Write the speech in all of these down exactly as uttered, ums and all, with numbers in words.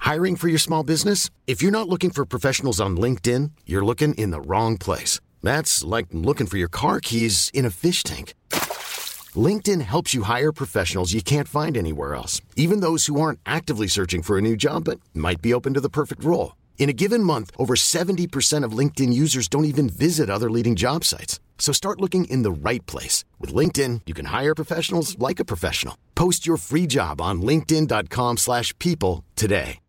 Hiring for your small business? If you're not looking for professionals on LinkedIn, you're looking in the wrong place. That's like looking for your car keys in a fish tank. LinkedIn helps you hire professionals you can't find anywhere else, even those who aren't actively searching for a new job but might be open to the perfect role. In a given month, over seventy percent of LinkedIn users don't even visit other leading job sites. So start looking in the right place. With LinkedIn, you can hire professionals like a professional. Post your free job on linkedin.com slash people today.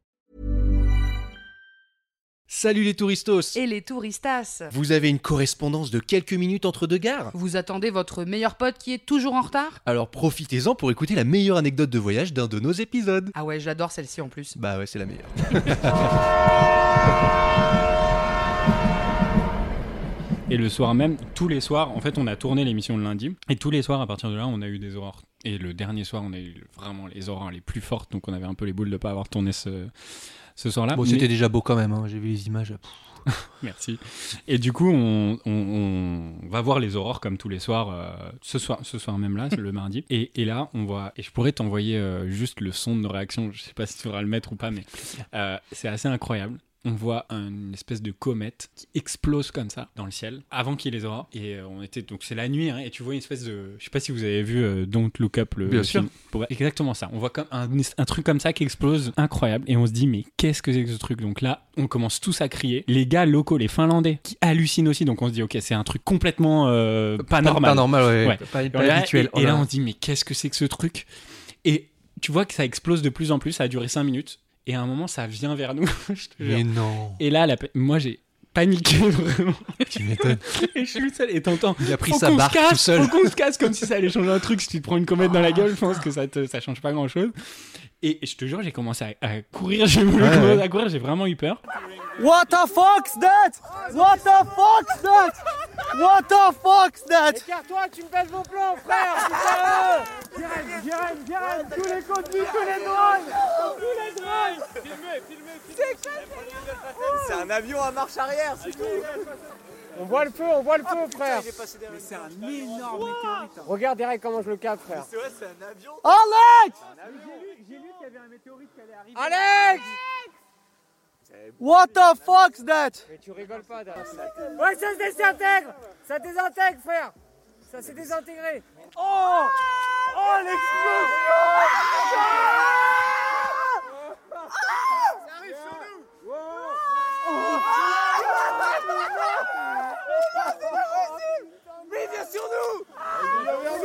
Salut les touristos et les touristas. Vous avez une correspondance de quelques minutes entre deux gares ? Vous attendez votre meilleur pote qui est toujours en retard ? Alors profitez-en pour écouter la meilleure anecdote de voyage d'un de nos épisodes. Ah ouais, j'adore celle-ci en plus. Bah ouais, c'est la meilleure. Et le soir même, tous les soirs, en fait on a tourné l'émission le lundi, et tous les soirs à partir de là on a eu des aurores. Et le dernier soir on a eu vraiment les aurores les plus fortes, donc on avait un peu les boules de pas avoir tourné ce, ce soir-là. Bon, Mais... c'était déjà beau quand même, hein. J'ai vu les images. Merci. Et du coup on, on, on va voir les aurores comme tous les soirs, euh, ce soir, ce soir même là, c'est le mardi. Et, et là on voit, et je pourrais t'envoyer euh, juste le son de nos réactions, je sais pas si tu voudras le mettre ou pas, mais euh, c'est assez incroyable. On voit une espèce de comète qui explose comme ça dans le ciel avant qu'il y ait les aurores. Et euh, on était donc c'est la nuit, hein, et tu vois une espèce de, je sais pas si vous avez vu euh, Don't Look Up le, Bien le sûr. film. Pour... Exactement ça. On voit comme un, un truc comme ça qui explose, incroyable. Et on se dit mais qu'est-ce que c'est que ce truc ? Donc là on commence tous à crier. Les gars locaux, les Finlandais, qui hallucinent aussi. Donc on se dit ok c'est un truc complètement euh, pas, pas normal. Pas normal, ouais. ouais. Pas, Et pas là, habituel. Et, et là on se dit mais qu'est-ce que c'est que ce truc ? Et tu vois que ça explose de plus en plus. Ça a duré cinq minutes. Et à un moment, ça vient vers nous. Je te jure. Mais non. Et là, la... moi, j'ai paniqué vraiment. Tu m'étonnes. Et je suis seul. Et t'entends. Il a pris faut sa qu'on barque se casse, tout seul. Faut qu'on se casse comme si ça allait changer un truc. Si tu te prends une comète dans la gueule, je pense que ça, te... ça change pas grand-chose. Et je te jure, j'ai commencé à, à courir. J'ai voulu ouais, commencer ouais. à courir. J'ai vraiment eu peur. What the fuck's that? What the fuck's that? What the fuck's that? Écarte-toi, tu me pèses mon plan, frère, putain! Jérém, Jérém, Jérém, tous les contenus, tous les drones! Tous les drones! Filmez, filmez, filmez! C'est un avion à marche arrière, c'est tout! On voit le feu, on voit le feu, frère! Mais c'est un énorme météorite! Regarde derrière comment je le capte, frère! C'est vrai, c'est un avion! Alex! J'ai lu qu'il y avait un météorite qui allait arriver. Alex! What the fuck's that? Mais tu rigoles pas, Dan. Ouais, ça se désintègre. Ça désintègre, frère. Ça s'est désintégré. Oh! Oh, l'explosion! Ça arrive sur nous. Mais il vient sur nous! Il vient vers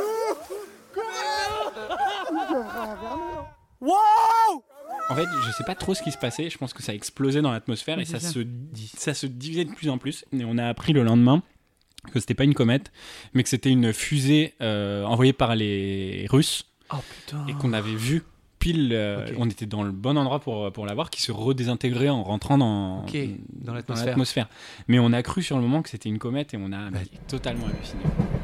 nous! Wow! En fait, je sais pas trop ce qui se passait. Je pense que ça a explosé dans l'atmosphère, Oui, et ça ça. se, di- ça se divisait de plus en plus. Et on a appris le lendemain que c'était pas une comète, mais que c'était une fusée euh, envoyée par les Russes. Oh putain. Et qu'on avait vu pile, euh, Okay. on était dans le bon endroit pour, pour la voir, qui se redésintégrait en rentrant dans, Ok, dans dans l'atmosphère. l'atmosphère. Mais on a cru sur le moment que c'était une comète, et on a mais, totalement halluciné.